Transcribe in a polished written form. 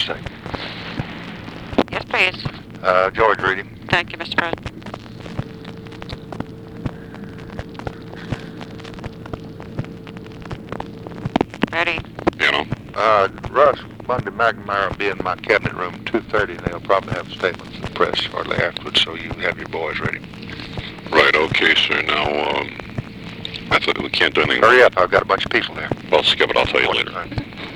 sec. Yes, please. George reading. Thank you, Mr. President. Ready. Russ, Monday McNamara will be in my cabinet room 2:30, and they'll probably have a statement to the press shortly afterwards, so you have your boys ready. Right, okay, sir. Now, I thought we can't do anything. Hurry up, I've got a bunch of people there. Well, skip it, I'll tell you later. Right.